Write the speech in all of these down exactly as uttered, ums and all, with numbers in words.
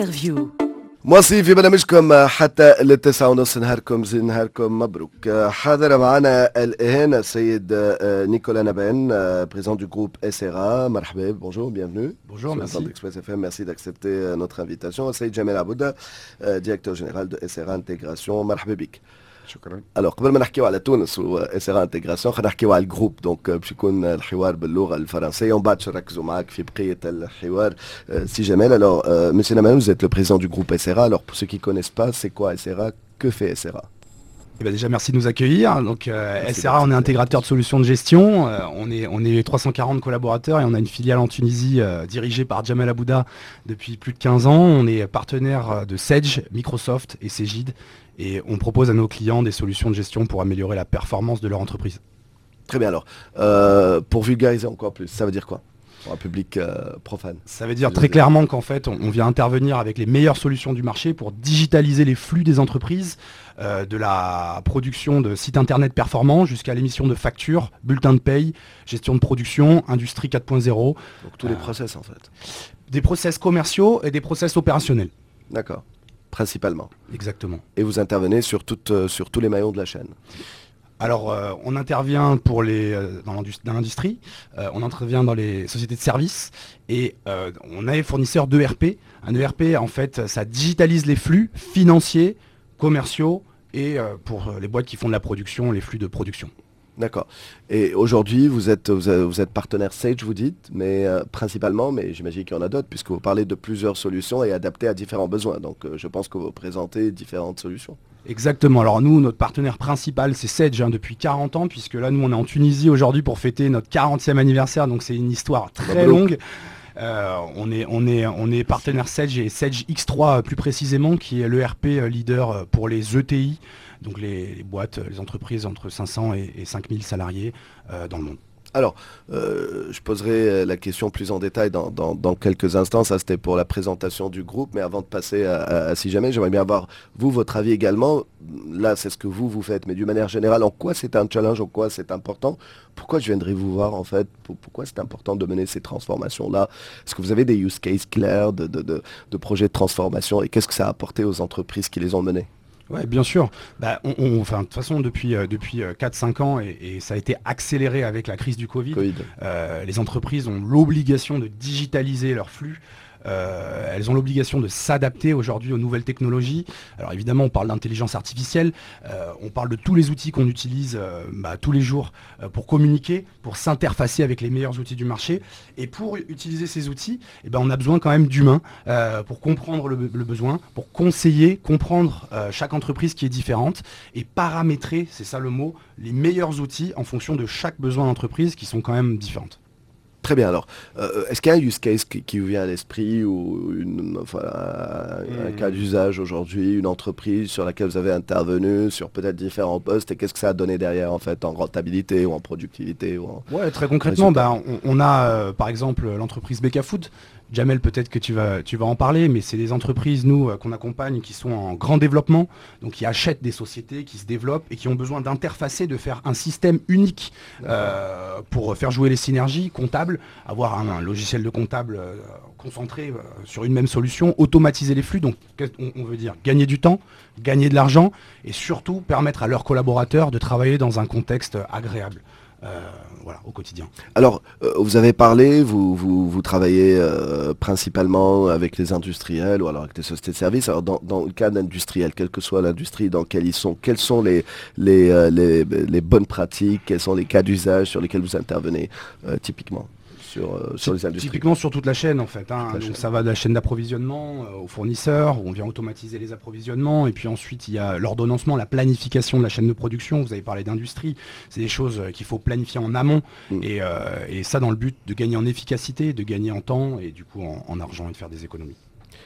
انترفيو. مواصلين في برنامجكم حتى للتسعة ونص. نهاركم زين، نهاركم مبروك. حاضر معنا الآن السيد نيكولا نابين, président du groupe S R A. مرحبا, bonjour, bienvenue. Bonjour, merci. Express F M, merci d'accepter notre invitation. السيد جمال عبودة, directeur général de S R A Intégration. مرحبا بك. شكرا. Alors قبل ما نحكيو على تونس و اس ار انتجراسيون خلينا نحكيو على الجروب. دونك باش يكون الحوار باللغه الفرنسيه ومن بعد نركزوا معاك في بقيه الحوار. سي جمال, alors euh, monsieur Naman, vous êtes le président du groupe S R A. Alors pour ceux qui connaissent pas, c'est quoi S R A? Que fait S R A? Eh ben déjà merci de nous accueillir. Donc euh, S R A, on est intégrateur de solutions de gestion. Euh, on est on est trois cent quarante collaborateurs et on a une filiale en Tunisie euh, dirigée par Jamal Abouda depuis plus de quinze ans. On est partenaire de Sage, Microsoft et Cegid et on propose à nos clients des solutions de gestion pour améliorer la performance de leur entreprise. Très bien, alors euh, pour vulgariser encore plus, ça veut dire quoi pour un public euh, profane? Ça veut dire très clairement qu'en fait on, on vient intervenir avec les meilleures solutions du marché pour digitaliser les flux des entreprises, euh, de la production de sites internet performants jusqu'à l'émission de factures, bulletins de paye, gestion de production, industrie quatre point zéro. Donc tous les euh, process en fait. Des process commerciaux et des process opérationnels. D'accord, principalement. Exactement. Et vous intervenez sur, toute, euh, sur tous les maillons de la chaîne? Alors, euh, on intervient pour les, euh, dans l'industrie, euh, on intervient dans les sociétés de services et euh, on est fournisseur d'E R P. Un E R P, en fait, ça digitalise les flux financiers, commerciaux et euh, pour les boîtes qui font de la production, les flux de production. D'accord. Et aujourd'hui, vous êtes, vous êtes, vous êtes partenaire Sage, vous dites, mais euh, principalement, mais j'imagine qu'il y en a d'autres, puisque vous parlez de plusieurs solutions et adaptées à différents besoins. Donc, euh, je pense que vous présentez différentes solutions. Exactement. Alors nous, notre partenaire principal, c'est Sage hein, depuis quarante ans, puisque là, nous, on est en Tunisie aujourd'hui pour fêter notre quarantième anniversaire, donc c'est une histoire très longue. Euh, on, est, on, est, on est partenaire Sage et Sage X trois plus précisément, qui est l'E R P leader pour les E T I, donc les, les boîtes, les entreprises entre cinq cents et, et cinq mille salariés euh, dans le monde. Alors, euh, je poserai la question plus en détail dans, dans, dans quelques instants. Ça, c'était pour la présentation du groupe. Mais avant de passer à, à, à Si Jamais, j'aimerais bien avoir, vous, votre avis également. Là, c'est ce que vous, vous faites. Mais d'une manière générale, en quoi c'est un challenge? En quoi c'est important? Pourquoi je viendrai vous voir, en fait? Pourquoi c'est important de mener ces transformations-là? Est-ce que vous avez des use cases clairs de, de, de, de projets de transformation? Et qu'est-ce que ça a apporté aux entreprises qui les ont menés? Oui, bien sûr. Bah, on, on, enfin, de toute façon, depuis, euh, depuis euh, quatre cinq ans, et, et ça a été accéléré avec la crise du Covid, COVID. Euh, les entreprises ont l'obligation de digitaliser leurs flux. Euh, elles ont l'obligation de s'adapter aujourd'hui aux nouvelles technologies. Alors évidemment, on parle d'intelligence artificielle, euh, on parle de tous les outils qu'on utilise euh, bah, tous les jours euh, pour communiquer, pour s'interfacer avec les meilleurs outils du marché. Et pour utiliser ces outils, eh ben, on a besoin quand même d'humains euh, pour comprendre le, le besoin, pour conseiller, comprendre euh, chaque entreprise qui est différente et paramétrer, c'est ça le mot, les meilleurs outils en fonction de chaque besoin d'entreprise qui sont quand même différentes. Très bien, alors, euh, est-ce qu'il y a un use case qui, qui vous vient à l'esprit ou une, enfin, un, un mmh. cas d'usage aujourd'hui, une entreprise sur laquelle vous avez intervenu, sur peut-être différents postes, et qu'est-ce que ça a donné derrière en fait, en rentabilité ou en productivité ou en Ouais, très concrètement, bah, on, on a euh, par exemple l'entreprise Beka Food. Jamel, peut-être que tu vas, tu vas en parler, mais c'est des entreprises, nous, euh, qu'on accompagne, qui sont en grand développement, donc qui achètent des sociétés, qui se développent et qui ont besoin d'interfacer, de faire un système unique euh, pour faire jouer les synergies comptables, avoir un, un logiciel de comptable euh, concentré euh, sur une même solution, automatiser les flux, donc on, on veut dire gagner du temps, gagner de l'argent et surtout permettre à leurs collaborateurs de travailler dans un contexte agréable. Euh, voilà, au quotidien. Alors, euh, vous avez parlé, vous, vous, vous travaillez euh, principalement avec les industriels ou alors avec les sociétés de services. Alors, dans, dans le cas d'industriels, quelle que soit l'industrie dans laquelle ils sont, quelles sont les, les, euh, les, les bonnes pratiques, quels sont les cas d'usage sur lesquels vous intervenez euh, typiquement sur, euh, sur les industries? Typiquement sur toute la chaîne en fait. Hein. Donc, chaîne. Ça va de la chaîne d'approvisionnement euh, aux fournisseurs, où on vient automatiser les approvisionnements, et puis ensuite il y a l'ordonnancement, la planification de la chaîne de production. Vous avez parlé d'industrie, c'est des choses euh, qu'il faut planifier en amont, mm. et, euh, et ça dans le but de gagner en efficacité, de gagner en temps et du coup en, en argent et de faire des économies.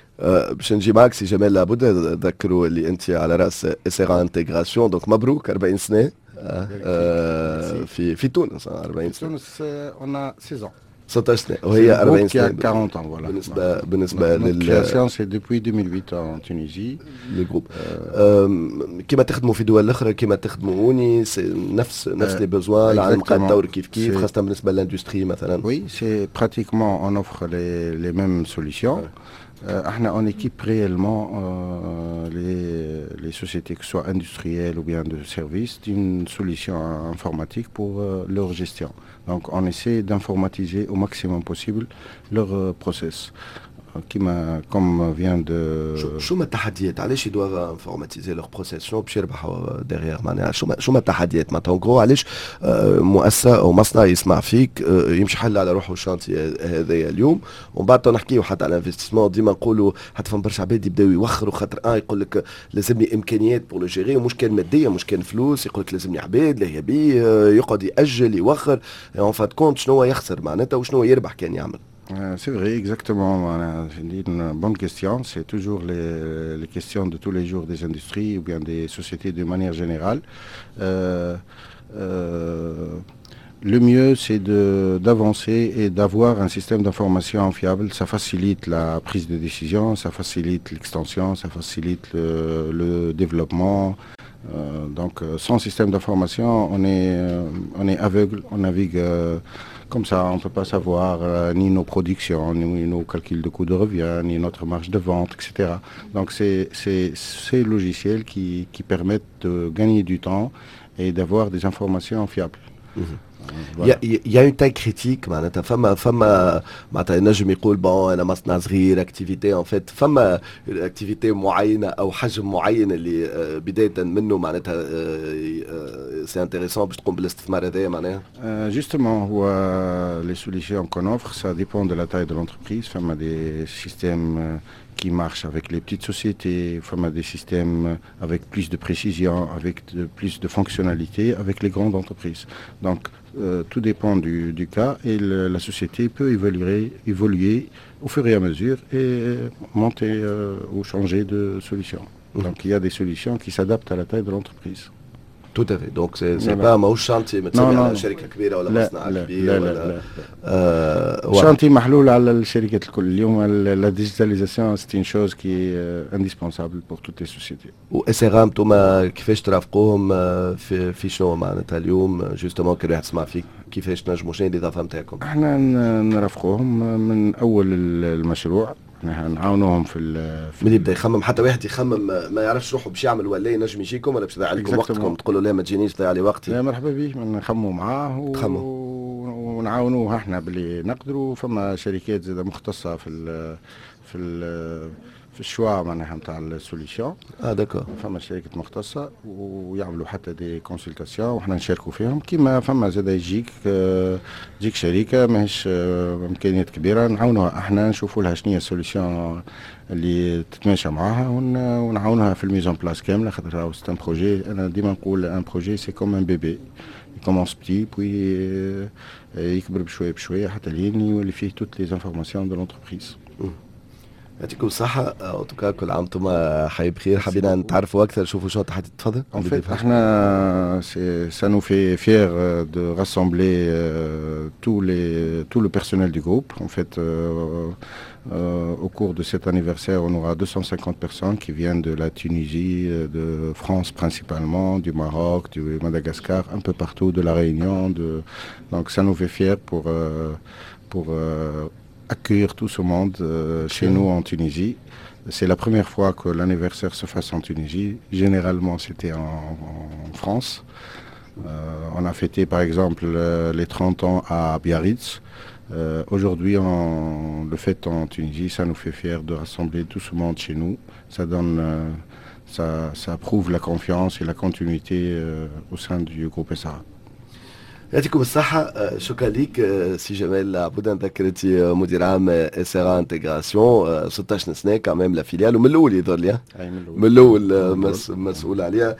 باش نجي معك سي جمال لابد تذكروا اللي انت على راس اس ار انتجراسيون دونك مبروك أربعين سنه في في تونس أربعين سنه. تونس on a seize ans. ستة عشر سنة. وهي أربعين سنة. quarante ans, voilà. بالنسبة بالنسبة لل création c'est depuis deux mille huit en Tunisie. لي جروب. كيما تخدموا في دول أخرى كيما تخدموا هوني نفس نفس لي بيزوان العالم قاعد يتطور كيف كيف خاصة بالنسبة للاندستري مثلا. Oui, c'est pratiquement on offre les les mêmes solutions. احنا on équipe réellement euh, les, les sociétés que ce soit industrielles ou bien de services d'une solution informatique pour euh, leur gestion. Donc on essaie d'informatiser au maximum possible leur euh, process. كما comme vient de شو شو ما التحديات علاش يدوا انفورماتيزي لور بروسيس شنو باش يربحوا ديغيغ معناها شو ما شو ما التحديات معناتها اون علاش مؤسسه او مصنع يسمع فيك يمشي حل على روحه الشانتي هذايا اليوم ومن بعد نحكيو حتى على الانفستيسمون ديما نقولوا حتى فما برشا عباد يبداو يوخروا خاطر اه يقول لك لازمني امكانيات بور لو جيري ومش كان ماديه مش كان فلوس يقول لك لازمني عباد لا يبي يقعد ياجل يوخر اون فات كونت شنو يخسر معناتها وشنو يربح كان يعمل. Euh, c'est vrai, exactement. C'est une bonne question. C'est toujours les, les questions de tous les jours des industries ou bien des sociétés de manière générale. Euh, euh, le mieux, c'est de, d'avancer et d'avoir un système d'information fiable. Ça facilite la prise de décision, ça facilite l'extension, ça facilite le, le développement. Euh, donc, sans système d'information, on est, on est aveugle, on navigue... Euh, Comme ça, on ne peut pas savoir euh, ni nos productions, ni nos calculs de coûts de revient, ni notre marge de vente, et cetera. Donc c'est, c'est ces logiciels qui, qui permettent de gagner du temps et d'avoir des informations fiables. Mmh. Il y, y a une taille critique معناتها فما فما معناتها نجم يقول بون انا مصنع صغير اكتيفيتي ان فيت فما اكتيفيتي معينه او حجم معين اللي بدايه منه معناتها سي انتريسون باش تقوم بالاستثمار هذايا معناها. Justement, هو les solutions qu'on offre, ça dépend de la taille de l'entreprise. فما des systèmes qui marchent avec les petites sociétés, فما des systèmes avec plus de précision, avec de, plus de fonctionnalités, avec les grandes entreprises. Donc Euh, tout dépend du, du cas et le, la société peut évoluer, évoluer au fur et à mesure et monter euh, ou changer de solution. Mmh. Donc il y a des solutions qui s'adaptent à la taille de l'entreprise. Tout à fait. Donc c'est, c'est pas ماهوش شانتي متسمي على شركة كبيرة ولا مصنع كبير لا ولا لا لا شانتي محلول على الشركات الكل. اليوم la digitalisation c'est une chose qui est indispensable pour toutes les sociétés. و اس ار ام انتوما كيفاش ترافقوهم في في شنو معناتها اليوم جوستومون كي واحد يسمع فيك كيفاش تنجموا شنو الاضافة نتاعكم؟ احنا نرافقوهم من اول المشروع. نحن نعاونوهم في من يبدا يخمم حتى واحد يخمم ما يعرفش روحه باش يعمل ولا ينجم يجيكم ولا باش يضيع عليكم وقتكم تقولوا لا ما تجينيش تضيع لي وقتي. لا مرحبا به نخموا معاه و... ونعاونوه احنا باللي نقدروا. فما شركات زاده مختصه في ال في ال في الشوا معناها نتاع السوليسيون. اه داكور. فما شركات مختصه ويعملوا حتى دي كونسلتاسيون وحنا نشاركوا فيهم. كيما فما زاده يجيك تجيك شركه ماهيش امكانيات كبيره نعاونوها احنا نشوفوا لها شنو هي السوليسيون اللي تتماشى معاها ونعاونوها في الميزون بلاس كامله. خاطر سي ان بروجي انا ديما نقول ان بروجي سي كوم ان بيبي يكومونس بتي بوي يكبر بشويه بشويه حتى لين يولي فيه توت لي زانفورماسيون دو لونتربريز. يعطيكم الصحة. أو توكا كل عام وانتم حي بخير. حبينا نتعرفوا أكثر شوفوا شو تحت تفضل. En fait, احنا ça nous fait fier de rassembler euh, tous les tout le personnel du groupe. En fait, euh, euh, au cours de cet anniversaire, on aura deux cent cinquante personnes qui viennent de la Tunisie, de France principalement, du Maroc, du Madagascar, un peu partout, de la Réunion. De... Donc ça nous fait fier pour euh, pour euh, accueillir tout ce monde euh, chez nous en Tunisie. C'est la première fois que l'anniversaire se fasse en Tunisie. Généralement, c'était en, en France. Euh, on a fêté par exemple euh, les trente ans à Biarritz. Euh, aujourd'hui, on le fête en Tunisie. Ça nous fait fier de rassembler tout ce monde chez nous. Ça donne, euh, ça, ça prouve la confiance et la continuité euh, au sein du groupe S A R A. يعطيكم الصحة. شكرا ليك سي جمال عبودة. ذكرتي مدير عام اس ار انتجراسيون ستة عشر سنة كمان لا فيليال ومن الأول يظهر لي من الأول مس مسؤول عليها.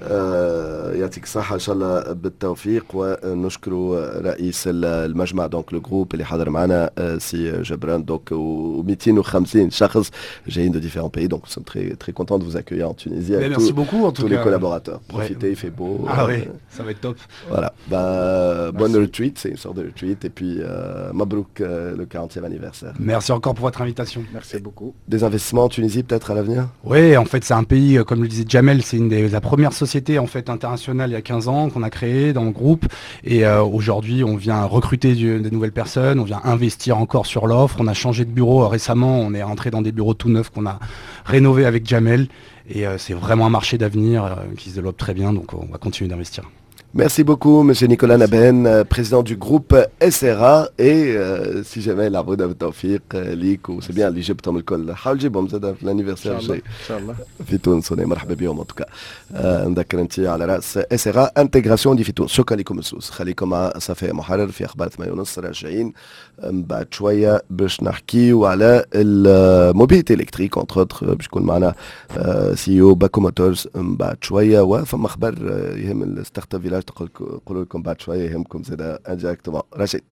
يعطيك الصحة إن شاء الله بالتوفيق. ونشكر رئيس المجمع دونك لو جروب اللي حضر معنا سي جبران دونك و مئتين وخمسين شخص جايين de différents pays donc nous sommes très très contents de vous accueillir en Tunisie avec merci beaucoup en tout tous cas. les collaborateurs. Profitez, il fait beau. Ah oui, ça va être top. Voilà. Ben euh, bonne retreat, c'est une sorte de retreat. Et puis, euh, Mabrouk, euh, le quarantième anniversaire. Merci encore pour votre invitation. Merci beaucoup. Des investissements en Tunisie peut-être à l'avenir? Oui, en fait c'est un pays, comme le disait Jamel, c'est une des la première société en fait internationale il y a quinze ans qu'on a créée dans le groupe. Et euh, aujourd'hui on vient recruter du, de nouvelles personnes, on vient investir encore sur l'offre. On a changé de bureau euh, récemment, on est rentré dans des bureaux tout neufs qu'on a rénovés avec Jamel. Et euh, c'est vraiment un marché d'avenir euh, qui se développe très bien, donc on va continuer d'investir. Merci beaucoup, monsieur Nicolas Naben, euh, président du groupe S R A. Et euh, si jamais la Bouda Tawfiq, Lik, ou c'est bien l'Égypte, on le colle. Hawjibom, c'est l'anniversaire. Inch'Allah. في تونس وني مرحبا بهم en tout cas. نذكر انت على راس اس ار انتجراسيون دي في تونس. شكرا لكم السوس. خليكم مع صفاء محرر في اخبار ثمانية ونص راجعين بعد شويه باش نحكيو على الموبيليتي الكتريك انتر اوتر باش يكون معنا سي او باكو موتورز بعد شويه وفما خبر يهم الستارت اب فيلاج تقول لكم بعد شويه يهمكم زاد انديريكتومون. رشيد